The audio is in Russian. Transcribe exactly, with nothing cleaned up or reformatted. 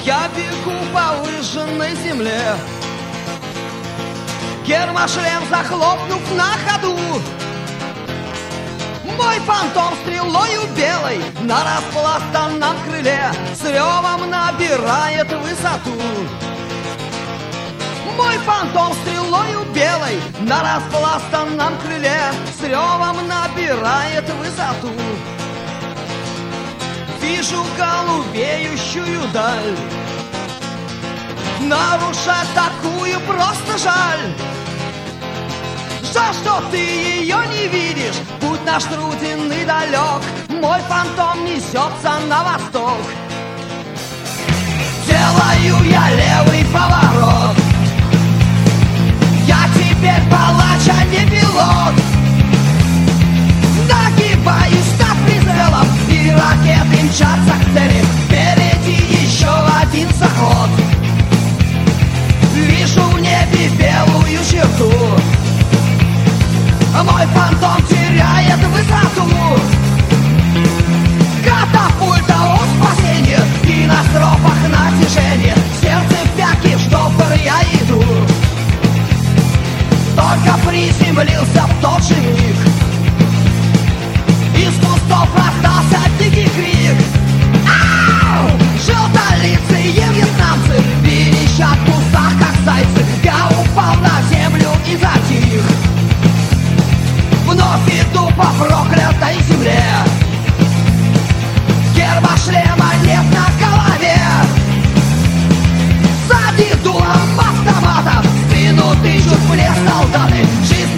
Я бегу по выжженной земле, гермошлем захлопнув на ходу. Мой фантом стрелою белой на распластанном крыле с ревом набирает высоту. Мой фантом стрелою белой на распластанном крыле с ревом набирает высоту. Вижу голубеющую даль, нарушать такую просто жаль. Жаль, что ты ее не видишь, путь наш труден и далек. Мой фантом несется на восток. Делаю я левый поворот, я теперь палач, а не пилот. Нагибаюсь над прицелом, и ракеты мчатся к цели. Впереди еще один заход. Вижу в небе белую черту, мой фантом теряет высоту. Катапульта о спасении и на стропах натяжение. Сердце в пятки, в штопор я иду. Только приземлился в тот же миг, из кустов раздался дикий крик. Ау! Желтолицые вьетнамцы верещат в кустах, как зайцы. Я упал на землю и затих. Вновь иду по проклятой земле, гермошлема нет на голове. Сзади дулом автомата в спину тычут мне солдаты. Жизнь